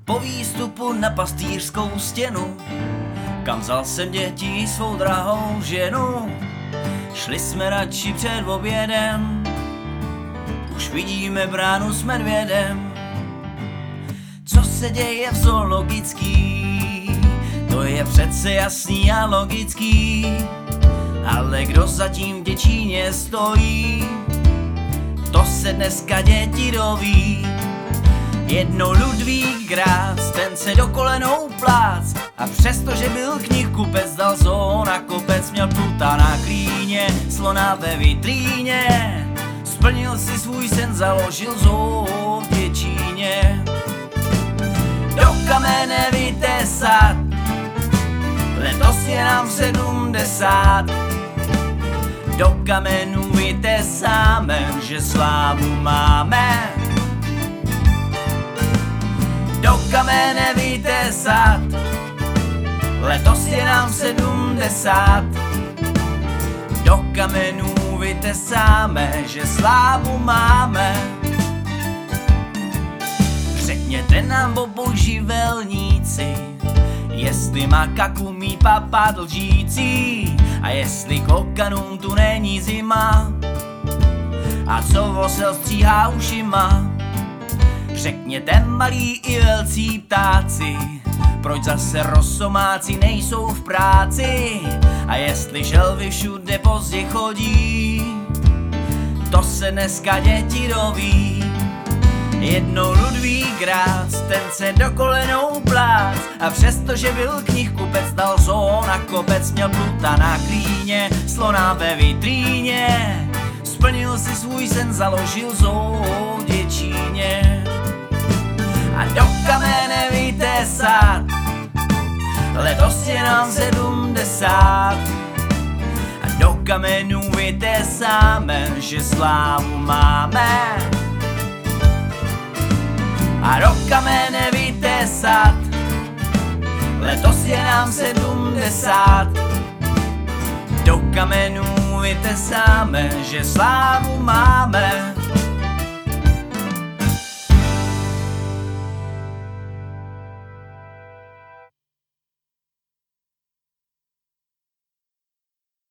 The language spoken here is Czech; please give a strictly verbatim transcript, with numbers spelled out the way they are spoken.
Po výstupu na pastýřskou stěnu, kam vzal jsem děti svou drahou ženu, šli jsme radši před obědem, už vidíme bránu s medvědem. Co se děje v zoologický, to je přece jasný a logický, ale kdo zatím v Děčíně stojí, to se dneska děti doví. Jednou Ludvík Grác, ten se do kolenou plác, a přestože byl knihkupec, dal zoo na kopec, měl pluta na klíně, slona ve vitríně. Splnil si svůj sen, založil zoo v Děčíně. Do kamene vytesat, letos je nám sedmdesát. Do kamenů vytesáme, že slávu máme. Do kamene vytesat, letos je nám sedmdesát. Do kamenů vytesáme, že slávu máme. Řekněte nám, boboživelníci, jestli makaku umí papat lžící, a jestli klokanům tu není zima, a co osel stříhá ušima. Řekněte, malí i velcí ptáci, proč zase rosomáci nejsou v práci, a jestli želvy všude pozdě chodí, to se dneska děti doví. Jednou Ludvík Grác, ten se do kolenou plác, a přestože byl knihkupec, dal zoo na kopec, měl pluta na klíně, slona ve vitríně. Splnil si svůj sen, založil zoo v Děčíně. A do kamene vytesat, letos je nám sedmdesát. A do kamenů vytesáme, že slávu máme. A do kamene vytesat, letos je nám sedmdesát. Do kamenů vytesáme, že slávu máme.